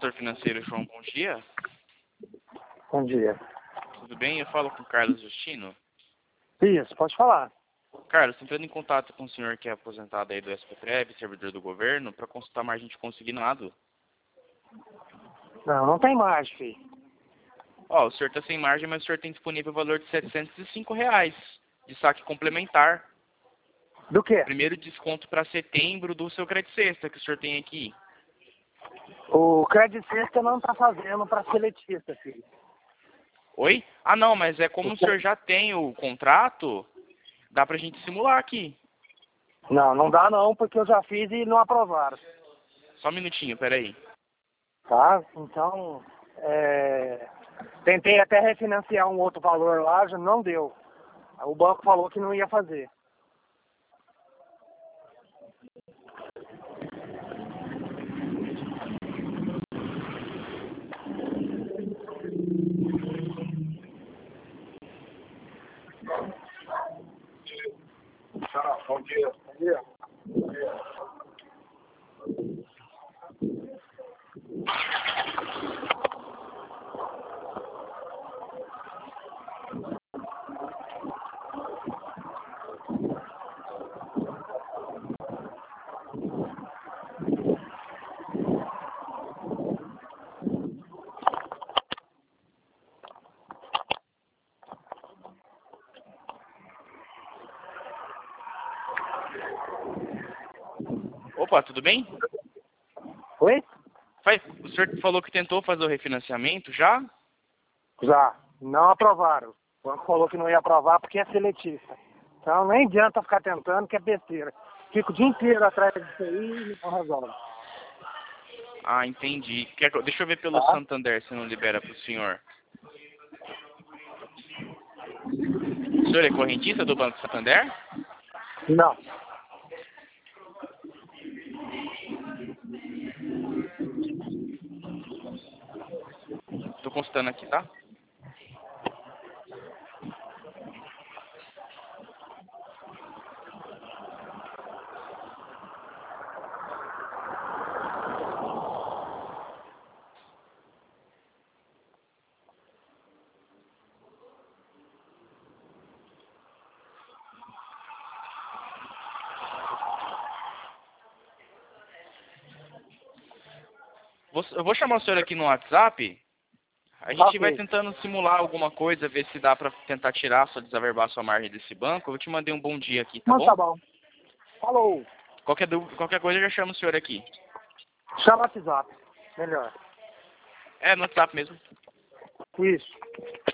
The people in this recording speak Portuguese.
assessor financeiro, João, bom dia. Bom dia. Tudo bem? Eu falo com o Carlos Justino. Isso, pode falar. Carlos, entrando em contato com o senhor que é aposentado aí do SPTREB, servidor do governo, para consultar margem de consignado. Não tem margem, filho. Ó, o senhor está sem margem, mas o senhor tem disponível o valor de R$ 705 de saque complementar. Do quê? Primeiro desconto para setembro do seu crédito sexta que o senhor tem aqui. O crédito sexta não tá fazendo para seletista, filho. Oi? Ah, não, mas é como o senhor já tem o contrato, dá pra gente simular aqui. Não dá não, porque eu já fiz e não aprovaram. Só um minutinho, peraí. Tá? Então, tentei até refinanciar um outro valor lá, já não deu. O banco falou que não ia fazer. Bom dia. Bom dia. Bom dia. Opa, tudo bem? Oi? O senhor falou que tentou fazer o refinanciamento já? Já. Não aprovaram. O banco falou que não ia aprovar porque é seletista. Então nem adianta ficar tentando, que é besteira. Fico o dia inteiro atrás disso aí e não resolve. Ah, entendi. Deixa eu ver pelo Tá? Santander se não libera pro senhor. O senhor é correntista do Banco Santander? Não. Tô consultando aqui, tá? Eu vou chamar o senhor aqui no WhatsApp. A gente Ok. vai tentando simular alguma coisa, ver se dá pra tentar tirar, só desaverbar a sua margem desse banco. Eu te mandei um bom dia aqui, tá Mas bom? tá bom. Falou. Qualquer coisa eu já chamo o senhor aqui. Chama o WhatsApp. Melhor. É, no WhatsApp mesmo. Isso.